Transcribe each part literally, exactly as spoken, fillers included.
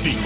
Político.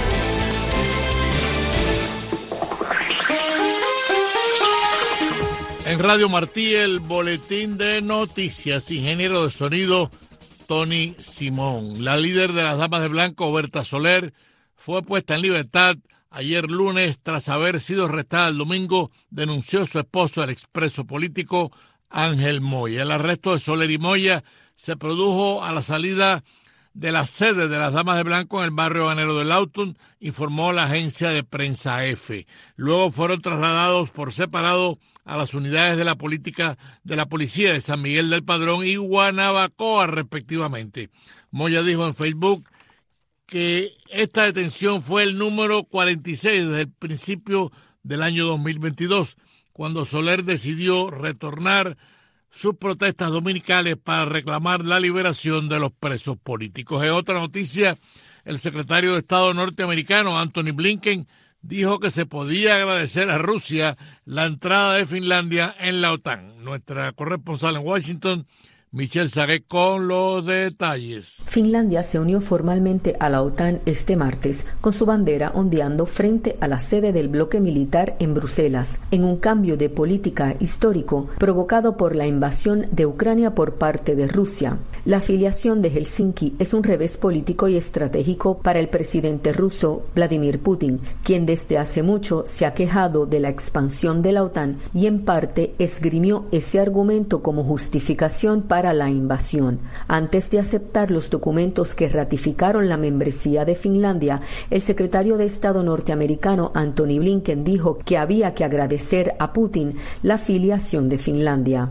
En Radio Martí, el boletín de noticias, ingeniero de sonido Tony Simón. La líder de las Damas de Blanco, Berta Soler, fue puesta en libertad ayer lunes tras haber sido arrestada el domingo, denunció su esposo, el expreso político Ángel Moya. El arresto de Soler y Moya se produjo a la salida de la sede de las Damas de Blanco en el barrio habanero de Lawton, informó la agencia de prensa EFE. Luego fueron trasladados por separado a las unidades de la política de la policía de San Miguel del Padrón y Guanabacoa, respectivamente. Moya dijo en Facebook que esta detención fue el número cuarenta y seis desde el principio del año dos mil veintidós, cuando Soler decidió retornar sus protestas dominicales para reclamar la liberación de los presos políticos. En otra noticia, el secretario de Estado norteamericano, Anthony Blinken, dijo que se podía agradecer a Rusia la entrada de Finlandia en la OTAN. Nuestra corresponsal en Washington, Michelle Sagué, con los detalles. Finlandia se unió formalmente a la OTAN este martes, con su bandera ondeando frente a la sede del bloque militar en Bruselas, en un cambio de política histórico provocado por la invasión de Ucrania por parte de Rusia. La afiliación de Helsinki es un revés político y estratégico para el presidente ruso Vladimir Putin, quien desde hace mucho se ha quejado de la expansión de la OTAN y en parte esgrimió ese argumento como justificación para la invasión. Antes de aceptar los documentos que ratificaron la membresía de Finlandia, el secretario de Estado norteamericano Anthony Blinken dijo que había que agradecer a Putin la afiliación de Finlandia.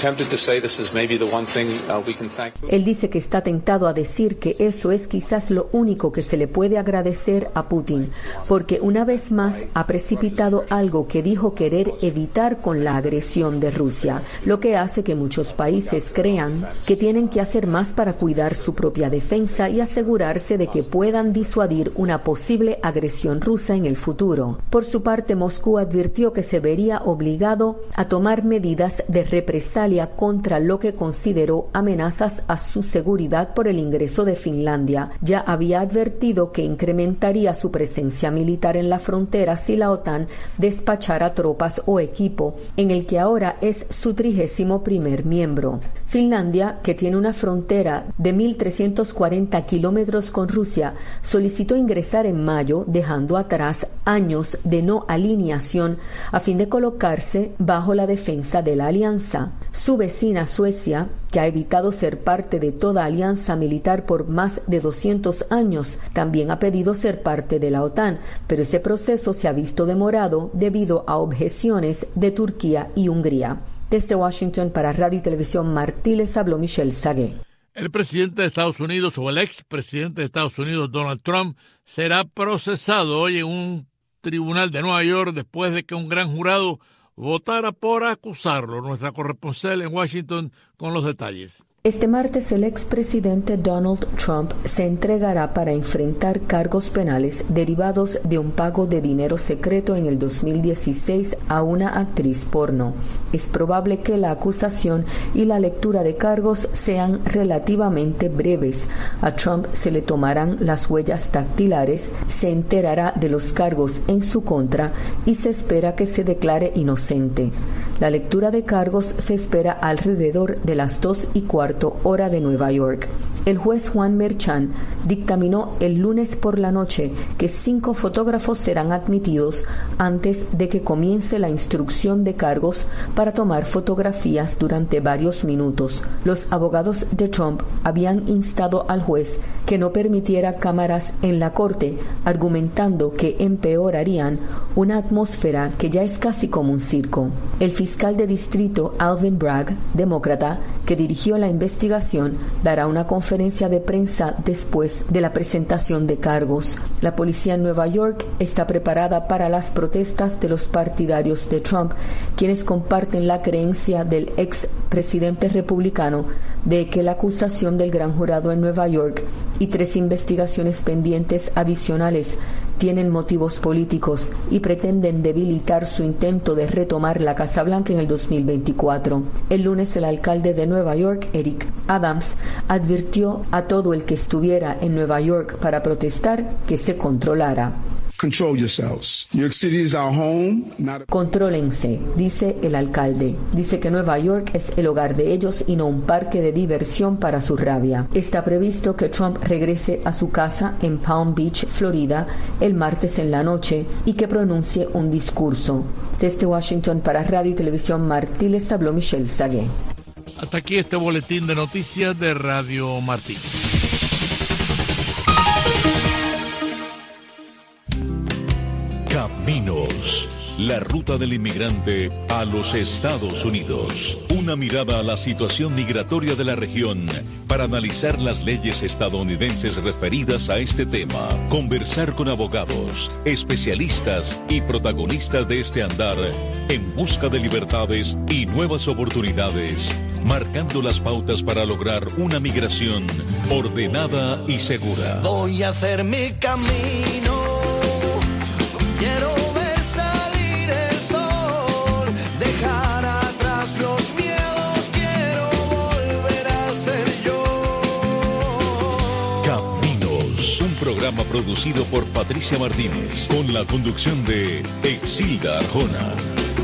Él dice que está tentado a decir que eso es quizás lo único que se le puede agradecer a Putin, porque una vez más ha precipitado algo que dijo querer evitar con la agresión de Rusia, lo que hace que muchos países crean que tienen que hacer más para cuidar su propia defensa y asegurarse de que puedan disuadir una posible agresión rusa en el futuro. Por su parte, Moscú advirtió que se vería obligado a tomar medidas de represalia contra lo que consideró amenazas a su seguridad por el ingreso de Finlandia. Ya había advertido que incrementaría su presencia militar en la frontera si la OTAN despachara tropas o equipo, en el que ahora es su trigésimo primer miembro. Finlandia, que tiene una frontera de mil trescientos cuarenta kilómetros con Rusia, solicitó ingresar en mayo, dejando atrás años de no alineación a fin de colocarse bajo la defensa de la alianza. Su vecina Suecia, que ha evitado ser parte de toda alianza militar por más de doscientos años, también ha pedido ser parte de la OTAN, pero ese proceso se ha visto demorado debido a objeciones de Turquía y Hungría. Desde Washington para Radio y Televisión Martí les habló Michelle Sagué. El presidente de Estados Unidos o el expresidente de Estados Unidos, Donald Trump, será procesado hoy en un tribunal de Nueva York después de que un gran jurado votara por acusarlo. Nuestra corresponsal en Washington con los detalles. Este martes el expresidente Donald Trump se entregará para enfrentar cargos penales derivados de un pago de dinero secreto en el dos mil dieciséis a una actriz porno. Es probable que la acusación y la lectura de cargos sean relativamente breves. A Trump se le tomarán las huellas dactilares, se enterará de los cargos en su contra y se espera que se declare inocente. La lectura de cargos se espera alrededor de las dos y cuarto hora de Nueva York. El juez Juan Merchan dictaminó el lunes por la noche que cinco fotógrafos serán admitidos antes de que comience la instrucción de cargos para tomar fotografías durante varios minutos. Los abogados de Trump habían instado al juez que no permitiera cámaras en la corte, argumentando que empeorarían una atmósfera que ya es casi como un circo. El fiscal de distrito Alvin Bragg, demócrata, que dirigió la investigación, dará una conferencia de prensa después de la presentación de cargos. La policía en Nueva York está preparada para las protestas de los partidarios de Trump, quienes comparten la creencia del ex presidente republicano de que la acusación del gran jurado en Nueva York y tres investigaciones pendientes adicionales tienen motivos políticos y pretenden debilitar su intento de retomar la Casa Blanca en el dos mil veinticuatro. El lunes, el alcalde de Nueva York, Eric Adams, advirtió a todo el que estuviera en Nueva York para protestar que se controlara. Control yourselves. New York City is our home, not a... Contrólense, dice el alcalde. Dice que Nueva York es el hogar de ellos y no un parque de diversión para su rabia. Está previsto que Trump regrese a su casa en Palm Beach, Florida, el martes en la noche y que pronuncie un discurso. Desde Washington para Radio y Televisión Martí les habló Michelle Sagué. Hasta aquí este boletín de noticias de Radio Martí. Caminos, la ruta del inmigrante a los Estados Unidos. Una mirada a la situación migratoria de la región para analizar las leyes estadounidenses referidas a este tema. Conversar con abogados, especialistas y protagonistas de este andar en busca de libertades y nuevas oportunidades, marcando las pautas para lograr una migración ordenada y segura. Voy a hacer mi camino. Quiero ver salir el sol, dejar atrás los miedos, quiero volver a ser yo. Caminos, un programa producido por Patricia Martínez, con la conducción de Exilda Arjona.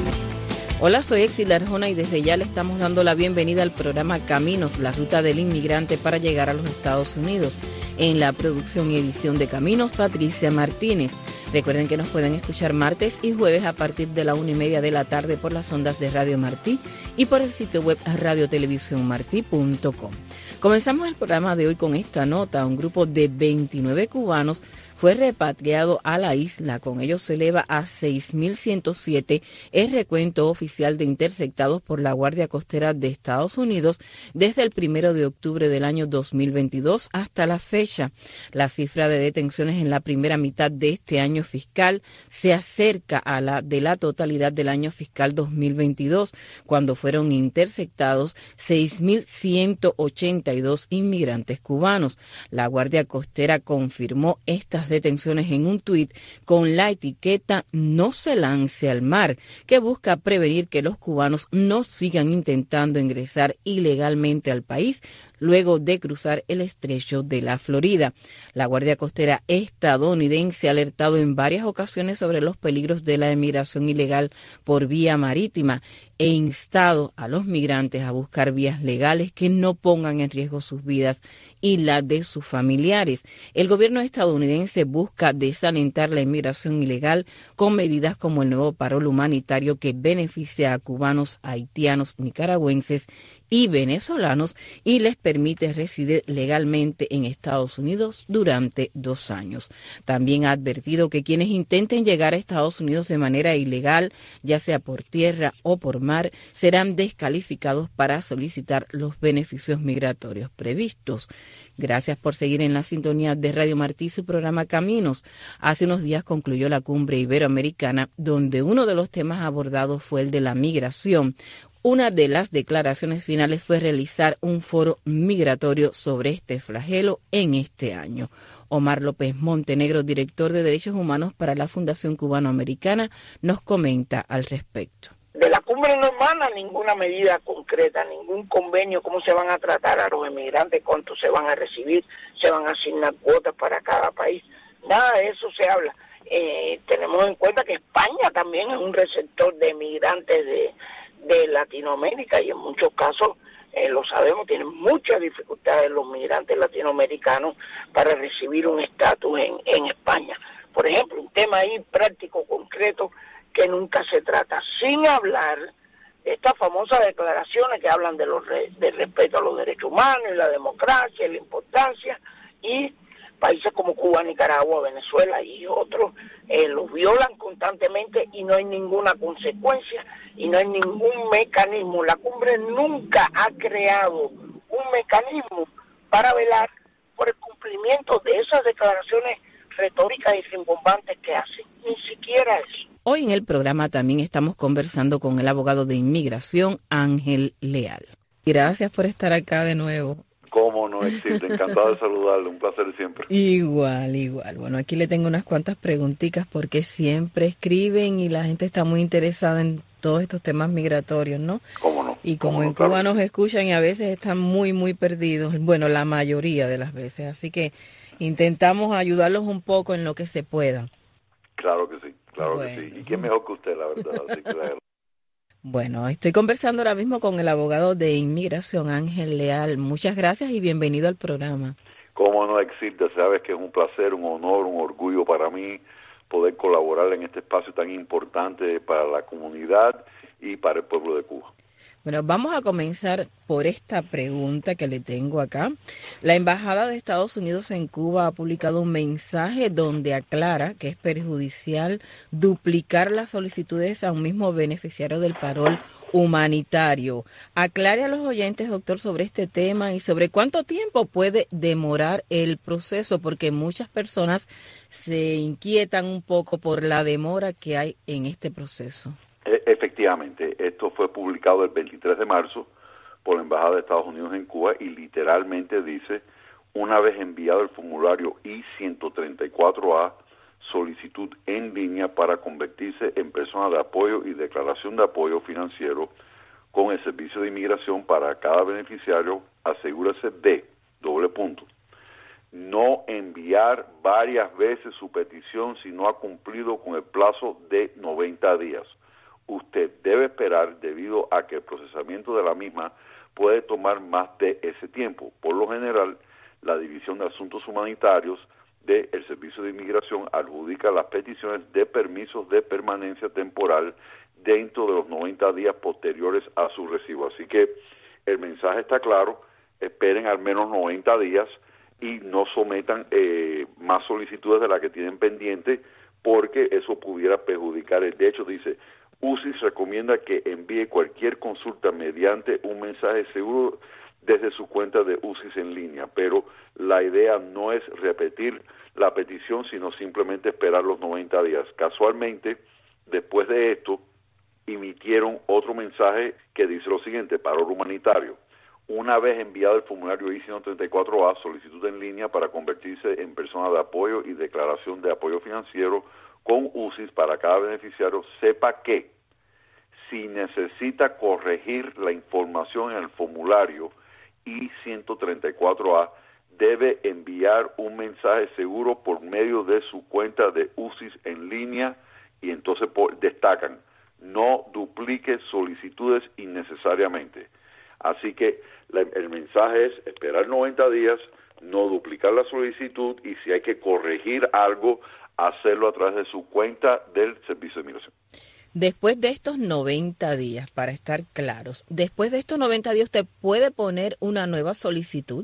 Hola, soy Exilda Arjona y desde ya le estamos dando la bienvenida al programa Caminos, la ruta del inmigrante para llegar a los Estados Unidos. En la producción y edición de Caminos, Patricia Martínez. Recuerden que nos pueden escuchar martes y jueves a partir de la una y media de la tarde por las ondas de Radio Martí y por el sitio web radio televisión martí punto com. Comenzamos el programa de hoy con esta nota. Un grupo de veintinueve cubanos fue repatriado a la isla. Con ello se eleva a seis mil ciento siete el recuento oficial de interceptados por la Guardia Costera de Estados Unidos desde el primero de octubre del año dos mil veintidós hasta la fecha. La cifra de detenciones en la primera mitad de este año fiscal se acerca a la de la totalidad del año fiscal dos mil veintidós, cuando fueron interceptados seis mil ciento ochenta y dos inmigrantes cubanos. La Guardia Costera confirmó estas detenciones en un tuit con la etiqueta "No se lance al mar", que busca prevenir que los cubanos no sigan intentando ingresar ilegalmente al país luego de cruzar el estrecho de la Florida. La Guardia Costera estadounidense ha alertado en varias ocasiones sobre los peligros de la emigración ilegal por vía marítima e instado a los migrantes a buscar vías legales que no pongan en riesgo sus vidas y la de sus familiares. El gobierno estadounidense busca desalentar la inmigración ilegal con medidas como el nuevo parol humanitario que beneficia a cubanos, haitianos, nicaragüenses y venezolanos y les permite residir legalmente en Estados Unidos durante dos años. También ha advertido que quienes intenten llegar a Estados Unidos de manera ilegal, ya sea por tierra o por mar, serán descalificados para solicitar los beneficios migratorios previstos. Gracias por seguir en la sintonía de Radio Martí, su programa Caminos. Hace unos días concluyó la cumbre iberoamericana, donde uno de los temas abordados fue el de la migración. Una de las declaraciones finales fue realizar un foro migratorio sobre este flagelo en este año. Omar López Montenegro, director de Derechos Humanos para la Fundación Cubano-Americana, nos comenta al respecto. De la cumbre no emana ninguna medida concreta, ningún convenio, cómo se van a tratar a los emigrantes, cuánto se van a recibir, se van a asignar cuotas para cada país. Nada de eso se habla. Eh, tenemos en cuenta que España también es un receptor de emigrantes de, de Latinoamérica y en muchos casos, eh, lo sabemos, tienen muchas dificultades los migrantes latinoamericanos para recibir un estatus en, en España. Por ejemplo, un tema ahí práctico, concreto, que nunca se trata, sin hablar de estas famosas declaraciones que hablan de los re, de respeto a los derechos humanos y la democracia y la importancia, y países como Cuba, Nicaragua, Venezuela y otros eh, los violan constantemente y no hay ninguna consecuencia y no hay ningún mecanismo. La cumbre nunca ha creado un mecanismo para velar por el cumplimiento de esas declaraciones retóricas y rimbombantes que hacen, ni siquiera eso. Hoy en el programa también estamos conversando con el abogado de inmigración, Ángel Leal. Gracias por estar acá de nuevo. Cómo no existe, encantado de saludarle, un placer siempre. Igual, igual. Bueno, aquí le tengo unas cuantas preguntitas porque siempre escriben y la gente está muy interesada en todos estos temas migratorios, ¿no? Cómo no. Y como ¿Cómo en no? Cuba Claro. nos escuchan y a veces están muy, muy perdidos, bueno, la mayoría de las veces, así que intentamos ayudarlos un poco en lo que se pueda. Claro que sí, claro Bueno. que sí. Y quién mejor que usted, la verdad. Así que la- Bueno, estoy conversando ahora mismo con el abogado de inmigración, Ángel Leal. Muchas gracias y bienvenido al programa. Cómo no existe, sabes que es un placer, un honor, un orgullo para mí poder colaborar en este espacio tan importante para la comunidad y para el pueblo de Cuba. Bueno, vamos a comenzar por esta pregunta que le tengo acá. La Embajada de Estados Unidos en Cuba ha publicado un mensaje donde aclara que es perjudicial duplicar las solicitudes a un mismo beneficiario del parol humanitario. Aclare a los oyentes, doctor, sobre este tema y sobre cuánto tiempo puede demorar el proceso, porque muchas personas se inquietan un poco por la demora que hay en este proceso. Efectivamente, esto fue publicado el veintitrés de marzo por la Embajada de Estados Unidos en Cuba y literalmente dice, una vez enviado el formulario I ciento treinta y cuatro A, solicitud en línea para convertirse en persona de apoyo y declaración de apoyo financiero con el Servicio de Inmigración para cada beneficiario, asegúrese de, doble punto, no enviar varias veces su petición si no ha cumplido con el plazo de noventa días. Usted debe esperar debido a que el procesamiento de la misma puede tomar más de ese tiempo. Por lo general, la División de Asuntos Humanitarios del Servicio de Inmigración adjudica las peticiones de permisos de permanencia temporal dentro de los noventa días posteriores a su recibo. Así que el mensaje está claro, esperen al menos noventa días y no sometan eh, más solicitudes de las que tienen pendiente porque eso pudiera perjudicar. De hecho, dice, U C I S recomienda que envíe cualquier consulta mediante un mensaje seguro desde su cuenta de U C I S en línea, pero la idea no es repetir la petición, sino simplemente esperar los noventa días. Casualmente, después de esto, emitieron otro mensaje que dice lo siguiente, parol humanitario. Una vez enviado el formulario I ciento treinta y cuatro A, solicitud en línea para convertirse en persona de apoyo y declaración de apoyo financiero con U C I S para cada beneficiario, sepa que si necesita corregir la información en el formulario I ciento treinta y cuatro A, debe enviar un mensaje seguro por medio de su cuenta de U C I S en línea y entonces por, destacan, no duplique solicitudes innecesariamente. Así que la, el mensaje es esperar noventa días, no duplicar la solicitud y si hay que corregir algo, hacerlo a través de su cuenta del Servicio de Inmigración. Después de estos noventa días, para estar claros, después de estos noventa días, ¿usted puede poner una nueva solicitud?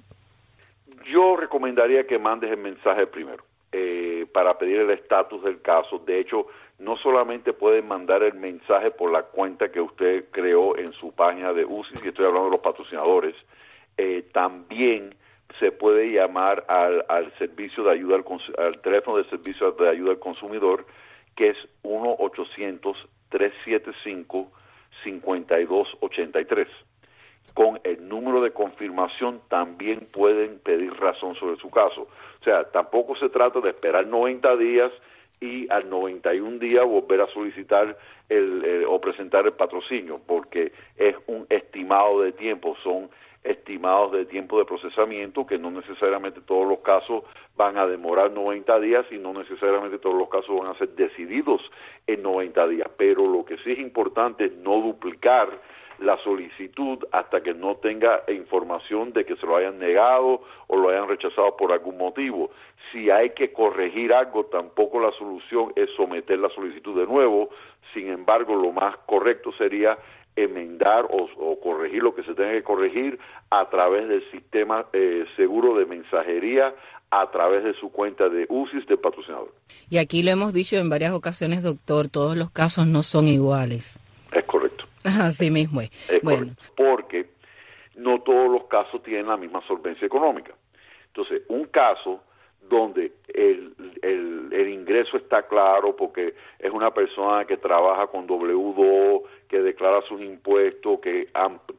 Yo recomendaría que mandes el mensaje primero eh, para pedir el estatus del caso. De hecho, no solamente pueden mandar el mensaje por la cuenta que usted creó en su página de U C I S, y estoy hablando de los patrocinadores, eh, también se puede llamar al, al servicio de ayuda al, al teléfono de servicio de ayuda al consumidor, que es uno ochocientos, tres siete cinco, cinco dos ocho tres. Con el número de confirmación también pueden pedir razón sobre su caso. O sea, tampoco se trata de esperar noventa días y al noventa y un día volver a solicitar el, el, o presentar el patrocinio, porque es un estimado de tiempo, son estimados de tiempo de procesamiento que no necesariamente todos los casos van a demorar noventa días y no necesariamente todos los casos van a ser decididos en noventa días, pero lo que sí es importante es no duplicar la solicitud hasta que no tenga información de que se lo hayan negado o lo hayan rechazado por algún motivo. Si hay que corregir algo, tampoco la solución es someter la solicitud de nuevo. Sin embargo, lo más correcto sería enmendar o, o corregir lo que se tenga que corregir a través del sistema eh, seguro de mensajería, a través de su cuenta de U C I S del patrocinador. Y aquí lo hemos dicho en varias ocasiones, doctor, todos los casos no son iguales. Es correcto. Así mismo es. Es bueno. correcto, porque no todos los casos tienen la misma solvencia económica. Entonces, un caso donde el, el, el ingreso está claro porque es una persona que trabaja con doble u dos, que declara sus impuestos, que, que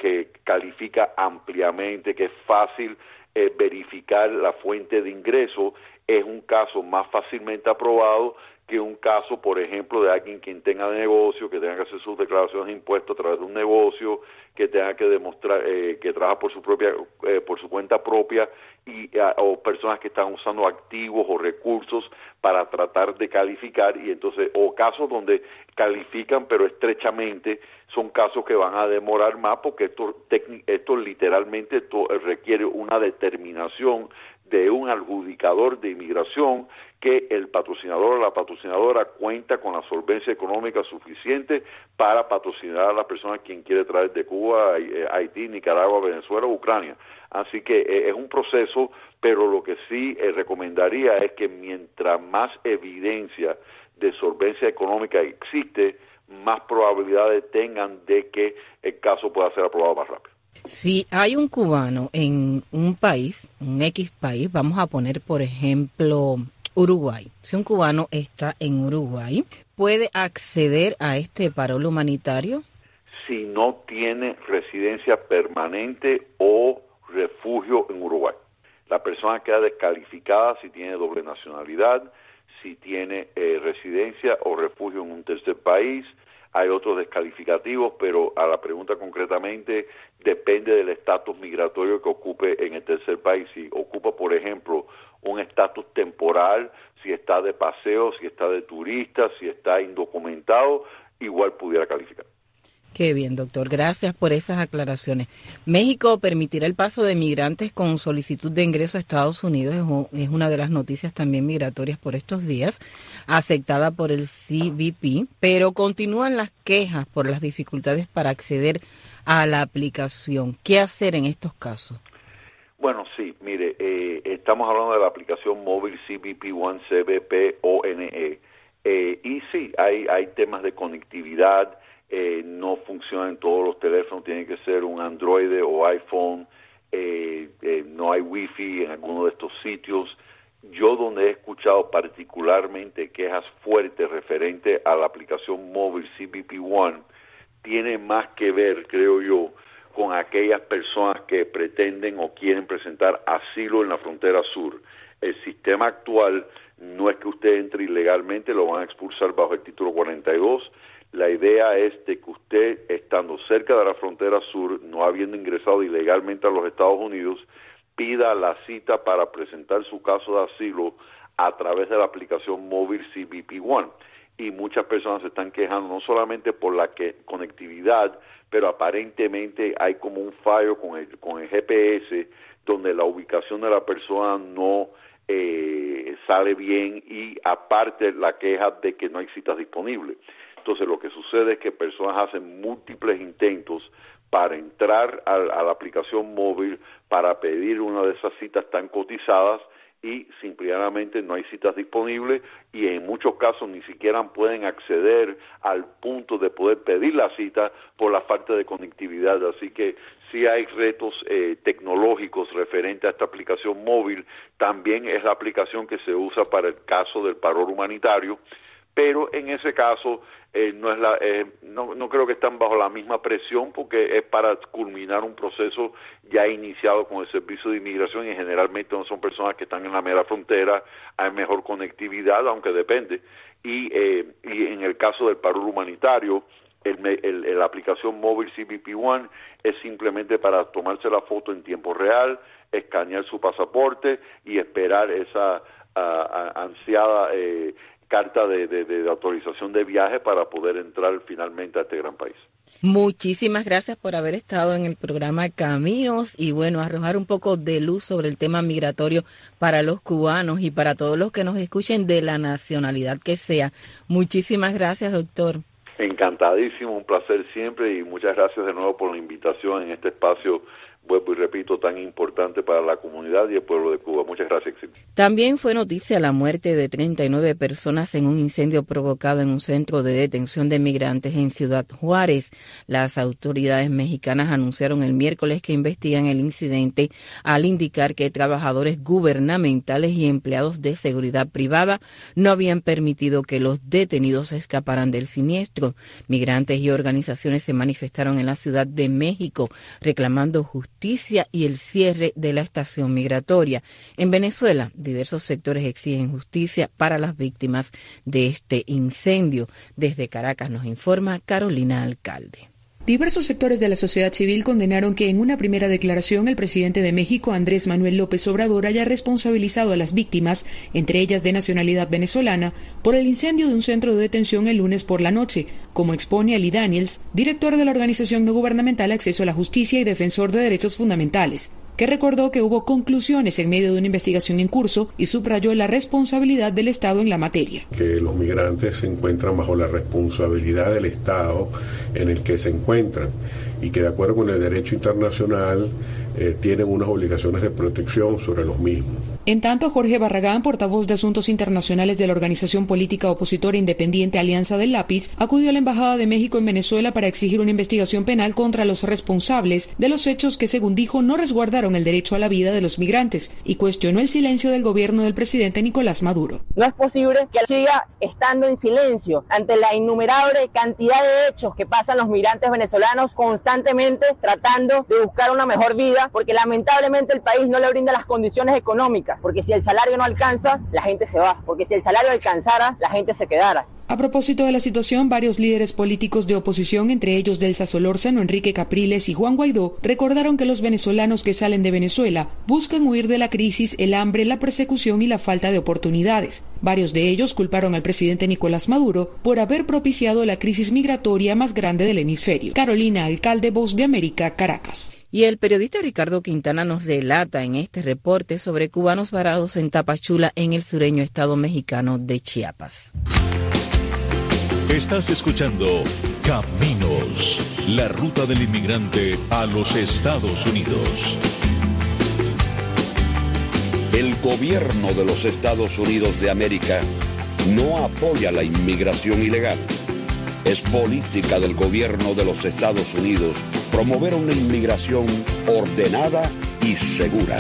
califica ampliamente, que es fácil eh, verificar la fuente de ingreso, es un caso más fácilmente aprobado que un caso, por ejemplo, de alguien quien tenga negocio, que tenga que hacer sus declaraciones de impuestos a través de un negocio, que tenga que demostrar eh, que trabaja por su propia, eh, por su cuenta propia, y uh, o personas que están usando activos o recursos para tratar de calificar, y entonces, o casos donde califican pero estrechamente, son casos que van a demorar más porque esto, esto literalmente esto requiere una determinación de un adjudicador de inmigración que el patrocinador o la patrocinadora cuenta con la solvencia económica suficiente para patrocinar a la persona quien quiere traer de Cuba, Haití, Nicaragua, Venezuela, Ucrania. Así que eh, es un proceso, pero lo que sí eh, recomendaría es que mientras más evidencia de solvencia económica existe, más probabilidades tengan de que el caso pueda ser aprobado más rápido. Si hay un cubano en un país, un X país, vamos a poner por ejemplo Uruguay. Si un cubano está en Uruguay, ¿puede acceder a este parol humanitario? Si no tiene residencia permanente o refugio en Uruguay. La persona queda descalificada si tiene doble nacionalidad, si tiene eh, residencia o refugio en un tercer país. Hay otros descalificativos, pero a la pregunta concretamente depende del estatus migratorio que ocupe en el tercer país. Si ocupa, por ejemplo, un estatus temporal, si está de paseo, si está de turista, si está indocumentado, igual pudiera calificar. Qué bien, doctor. Gracias por esas aclaraciones. México permitirá el paso de migrantes con solicitud de ingreso a Estados Unidos. Es una de las noticias también migratorias por estos días, aceptada por el C B P, pero continúan las quejas por las dificultades para acceder a la aplicación. ¿Qué hacer en estos casos? Bueno, sí, mire, eh, estamos hablando de la aplicación móvil C B P One, C B P O N E, eh, y sí, hay, hay temas de conectividad. Eh, no funciona en todos los teléfonos, tiene que ser un Android o iPhone, eh, eh, no hay Wi-Fi en alguno de estos sitios. Yo donde he escuchado particularmente quejas fuertes referente a la aplicación móvil C B P One, tiene más que ver, creo yo, con aquellas personas que pretenden o quieren presentar asilo en la frontera sur. El sistema actual no es que usted entre ilegalmente, lo van a expulsar bajo el título cuarenta y dos. La idea es de que usted, estando cerca de la frontera sur, no habiendo ingresado ilegalmente a los Estados Unidos, pida la cita para presentar su caso de asilo a través de la aplicación móvil C B P One. Y muchas personas se están quejando no solamente por la que, conectividad, pero aparentemente hay como un fallo con el, con el G P S, donde la ubicación de la persona no eh, sale bien, y aparte la queja de que no hay citas disponibles. Entonces lo que sucede es que personas hacen múltiples intentos para entrar a, a la aplicación móvil para pedir una de esas citas tan cotizadas, y simplemente no hay citas disponibles, y en muchos casos ni siquiera pueden acceder al punto de poder pedir la cita por la falta de conectividad. Así que sí hay retos eh, tecnológicos referentes a esta aplicación móvil. También es la aplicación que se usa para el caso del parol humanitario, pero en ese caso eh, no es la eh, no, no creo que están bajo la misma presión, porque es para culminar un proceso ya iniciado con el Servicio de Inmigración, y generalmente no son personas que están en la mera frontera, hay mejor conectividad, aunque depende, y, eh, y en el caso del parol humanitario, el, el, el, la aplicación móvil C B P One es simplemente para tomarse la foto en tiempo real, escanear su pasaporte y esperar esa uh, uh, ansiada eh, carta de, de, de autorización de viaje para poder entrar finalmente a este gran país. Muchísimas gracias por haber estado en el programa Caminos y bueno, arrojar un poco de luz sobre el tema migratorio para los cubanos y para todos los que nos escuchen de la nacionalidad que sea. Muchísimas gracias, doctor. Encantadísimo, un placer siempre, y muchas gracias de nuevo por la invitación en este espacio vuelvo y repito, tan importante para la comunidad y el pueblo de Cuba. Muchas gracias. También fue noticia la muerte de treinta y nueve personas en un incendio provocado en un centro de detención de migrantes en Ciudad Juárez. Las autoridades mexicanas anunciaron el miércoles que investigan el incidente al indicar que trabajadores gubernamentales y empleados de seguridad privada no habían permitido que los detenidos escaparan del siniestro. Migrantes y organizaciones se manifestaron en la Ciudad de México reclamando justicia y el cierre de la estación migratoria. En Venezuela, diversos sectores exigen justicia para las víctimas de este incendio. Desde Caracas nos informa Carolina Alcalde. Diversos sectores de la sociedad civil condenaron que en una primera declaración el presidente de México, Andrés Manuel López Obrador, haya responsabilizado a las víctimas, entre ellas de nacionalidad venezolana, por el incendio de un centro de detención el lunes por la noche, como expone Ali Daniels, director de la organización no gubernamental Acceso a la Justicia y defensor de derechos fundamentales, que recordó que hubo conclusiones en medio de una investigación en curso y subrayó la responsabilidad del Estado en la materia. Que los migrantes se encuentran bajo la responsabilidad del Estado en el que se encuentran y que de acuerdo con el derecho internacional eh, tienen unas obligaciones de protección sobre los mismos. En tanto, Jorge Barragán, portavoz de Asuntos Internacionales de la organización política opositora independiente Alianza del Lápiz, acudió a la Embajada de México en Venezuela para exigir una investigación penal contra los responsables de los hechos que, según dijo, no resguardaron el derecho a la vida de los migrantes y cuestionó el silencio del gobierno del presidente Nicolás Maduro. No es posible que siga estando en silencio ante la innumerable cantidad de hechos que pasan los migrantes venezolanos constantemente tratando de buscar una mejor vida, porque lamentablemente el país no le brinda las condiciones económicas, porque si el salario no alcanza, la gente se va, porque si el salario alcanzara, la gente se quedara. A propósito de la situación, varios líderes políticos de oposición, entre ellos Delsa Solórzano, Enrique Capriles y Juan Guaidó, recordaron que los venezolanos que salen de Venezuela buscan huir de la crisis, el hambre, la persecución y la falta de oportunidades. Varios de ellos culparon al presidente Nicolás Maduro por haber propiciado la crisis migratoria más grande del hemisferio. Carolina Alcalde, Voz de América, Caracas. Y el periodista Ricardo Quintana nos relata en este reporte sobre cubanos varados en Tapachula, en el sureño estado mexicano de Chiapas. Estás escuchando Caminos, la ruta del inmigrante a los Estados Unidos. El gobierno de los Estados Unidos de América no apoya la inmigración ilegal. Es política del gobierno de los Estados Unidos promover una inmigración ordenada y segura.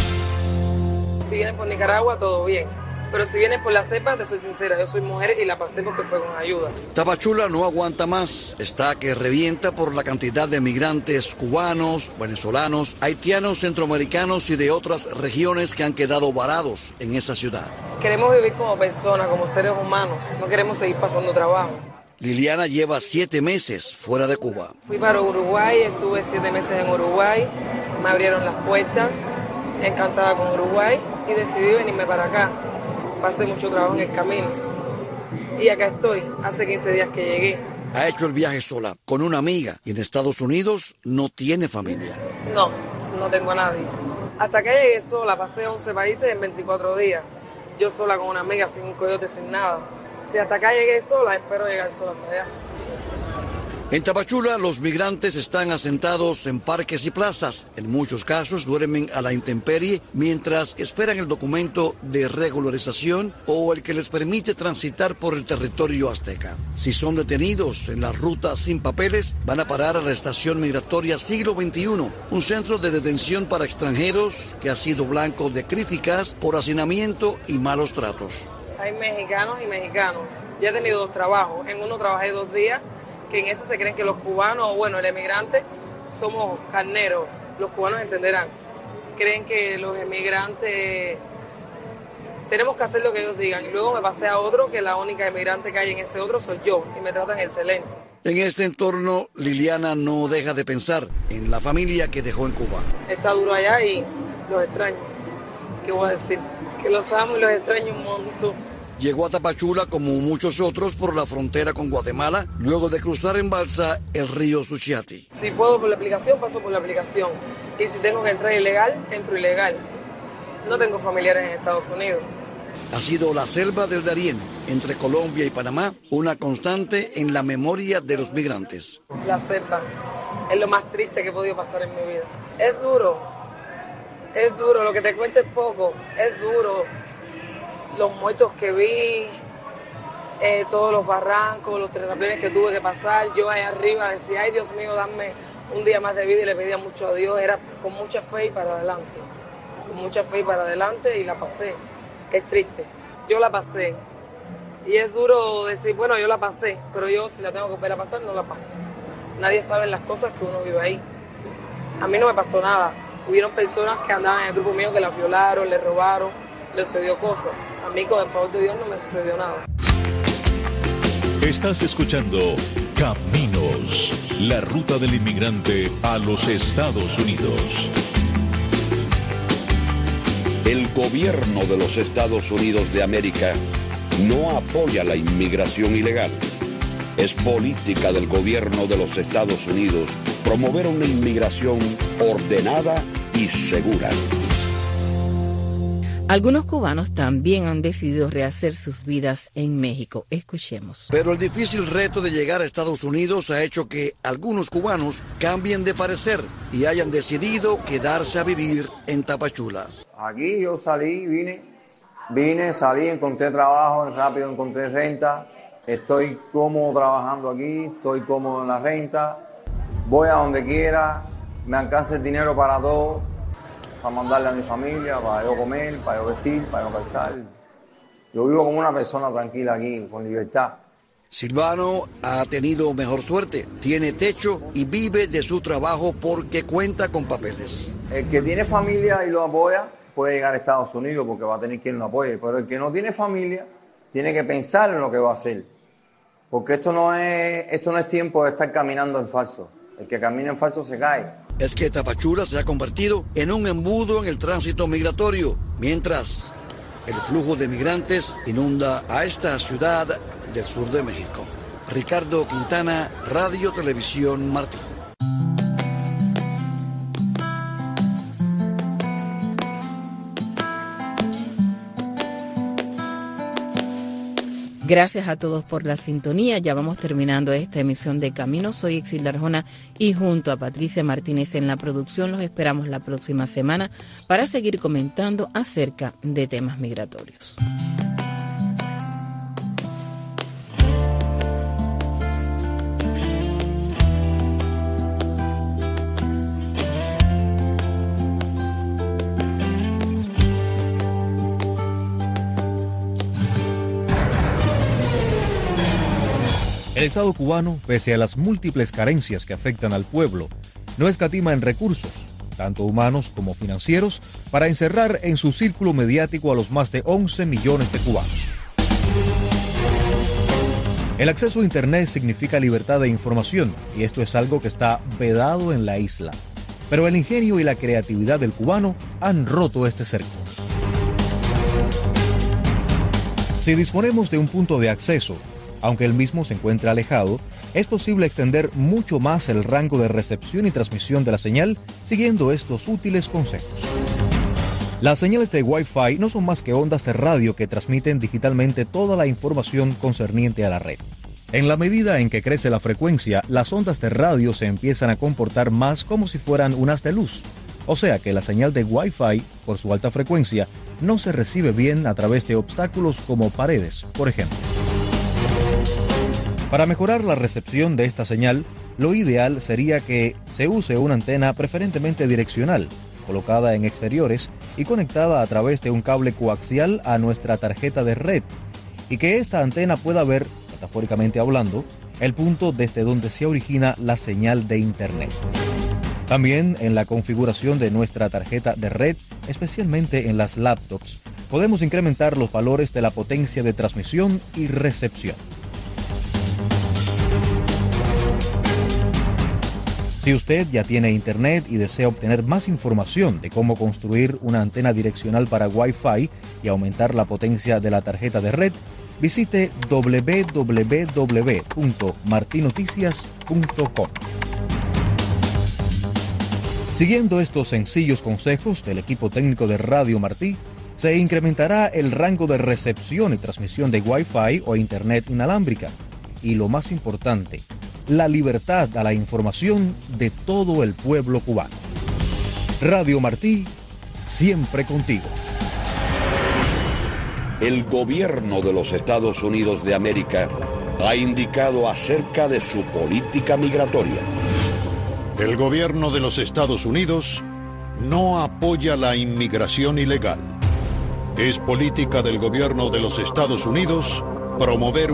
Si vienen por Nicaragua, todo bien. Pero si vienes por la cepa, te soy sincera, yo soy mujer y la pasé porque fue con ayuda. Tapachula no aguanta más, está que revienta por la cantidad de migrantes cubanos, venezolanos, haitianos, centroamericanos y de otras regiones que han quedado varados en esa ciudad. Queremos vivir como personas, como seres humanos, no queremos seguir pasando trabajo. Liliana lleva siete meses fuera de Cuba. Fui para Uruguay, estuve siete meses en Uruguay, me abrieron las puertas, encantada con Uruguay y decidí venirme para acá. Pasé mucho trabajo en el camino y acá estoy, hace quince días que llegué. Ha hecho el viaje sola, con una amiga, y en Estados Unidos no tiene familia. No, no tengo a nadie. Hasta que llegué sola, pasé once países en veinticuatro días. Yo sola con una amiga, sin un coyote, sin nada. Si hasta acá llegué sola, espero llegar sola hasta allá. En Tapachula, los migrantes están asentados en parques y plazas. En muchos casos duermen a la intemperie mientras esperan el documento de regularización o el que les permite transitar por el territorio azteca. Si son detenidos en la ruta sin papeles, van a parar a la estación migratoria Siglo veintiuno, un centro de detención para extranjeros que ha sido blanco de críticas por hacinamiento y malos tratos. Hay mexicanos y mexicanos. Ya he tenido dos trabajos. En uno trabajé dos días, que en ese se creen que los cubanos, o bueno, el emigrante, somos carneros. Los cubanos entenderán. Creen que los emigrantes tenemos que hacer lo que ellos digan. Y luego me pasé a otro, que la única emigrante que hay en ese otro soy yo, y me tratan excelente. En este entorno, Liliana no deja de pensar en la familia que dejó en Cuba. Está duro allá y los extraño. ¿Qué voy a decir? Que los amo y los extraño un montón. Llegó a Tapachula como muchos otros por la frontera con Guatemala, luego de cruzar en balsa el río Suchiati. Si puedo por la aplicación, paso por la aplicación. Y si tengo que entrar ilegal, entro ilegal. No tengo familiares en Estados Unidos. Ha sido la selva del Darién, entre Colombia y Panamá, una constante en la memoria de los migrantes. La selva. es lo más triste que he podido pasar en mi vida. Es duro, es duro, lo que te cuento es poco, es duro. Los muertos que vi, eh, todos los barrancos, los terraplenes que tuve que pasar, yo ahí arriba decía, ay Dios mío, dame un día más de vida, y le pedía mucho a Dios, era con mucha fe y para adelante, con mucha fe y para adelante, y la pasé. Es triste, yo la pasé, y es duro decir, bueno, yo la pasé, pero yo si la tengo que volver a pasar, no la paso. Nadie sabe las cosas que uno vive ahí. A mí no me pasó nada, hubieron personas que andaban en el grupo mío que la violaron, le robaron, le sucedió cosas. A mí, con el favor de Dios, no me sucedió nada. Estás escuchando Caminos, la ruta del inmigrante a los Estados Unidos. El gobierno de los Estados Unidos de América no apoya la inmigración ilegal. Es política del gobierno de los Estados Unidos promover una inmigración ordenada y segura. Algunos cubanos también han decidido rehacer sus vidas en México. Escuchemos. Pero el difícil reto de llegar a Estados Unidos ha hecho que algunos cubanos cambien de parecer y hayan decidido quedarse a vivir en Tapachula. Aquí yo salí, vine, vine, salí, encontré trabajo, rápido encontré renta, estoy cómodo trabajando aquí, estoy cómodo en la renta, voy a donde quiera, me alcanza el dinero para todo, para mandarle a mi familia, para yo comer, para yo vestir, para yo calzar. Yo vivo como una persona tranquila aquí, con libertad. Silvano ha tenido mejor suerte, tiene techo y vive de su trabajo porque cuenta con papeles. El que tiene familia y lo apoya puede llegar a Estados Unidos porque va a tener quien lo apoye, pero el que no tiene familia tiene que pensar en lo que va a hacer, porque esto no es, esto no es tiempo de estar caminando en falso. El que camina en falso se cae. Es que Tapachula se ha convertido en un embudo en el tránsito migratorio, mientras el flujo de migrantes inunda a esta ciudad del sur de México. Ricardo Quintana, Radio Televisión Martín. Gracias a todos por la sintonía. Ya vamos terminando esta emisión de Caminos. Soy Exilda Arjona y junto a Patricia Martínez en la producción los esperamos la próxima semana para seguir comentando acerca de temas migratorios. El Estado cubano, pese a las múltiples carencias que afectan al pueblo, no escatima en recursos, tanto humanos como financieros, para encerrar en su círculo mediático a los más de once millones de cubanos. El acceso a Internet significa libertad de información, y esto es algo que está vedado en la isla. Pero el ingenio y la creatividad del cubano han roto este cerco. Si disponemos de un punto de acceso, aunque el mismo se encuentra alejado, es posible extender mucho más el rango de recepción y transmisión de la señal siguiendo estos útiles consejos. Las señales de Wi-Fi no son más que ondas de radio que transmiten digitalmente toda la información concerniente a la red. En la medida en que crece la frecuencia, las ondas de radio se empiezan a comportar más como si fueran un haz de luz. O sea que la señal de Wi-Fi, por su alta frecuencia, no se recibe bien a través de obstáculos como paredes, por ejemplo. Para mejorar la recepción de esta señal, lo ideal sería que se use una antena preferentemente direccional, colocada en exteriores y conectada a través de un cable coaxial a nuestra tarjeta de red, y que esta antena pueda ver, metafóricamente hablando, el punto desde donde se origina la señal de Internet. También en la configuración de nuestra tarjeta de red, especialmente en las laptops, podemos incrementar los valores de la potencia de transmisión y recepción. Si usted ya tiene Internet y desea obtener más información de cómo construir una antena direccional para Wi-Fi y aumentar la potencia de la tarjeta de red, visite doble u doble u doble u punto martinoticias punto com. Siguiendo estos sencillos consejos del equipo técnico de Radio Martí, se incrementará el rango de recepción y transmisión de Wi-Fi o Internet inalámbrica. Y lo más importante, la libertad a la información de todo el pueblo cubano. Radio Martí, siempre contigo. El gobierno de los Estados Unidos de América ha indicado acerca de su política migratoria. El gobierno de los Estados Unidos no apoya la inmigración ilegal. Es política del gobierno de los Estados Unidos promover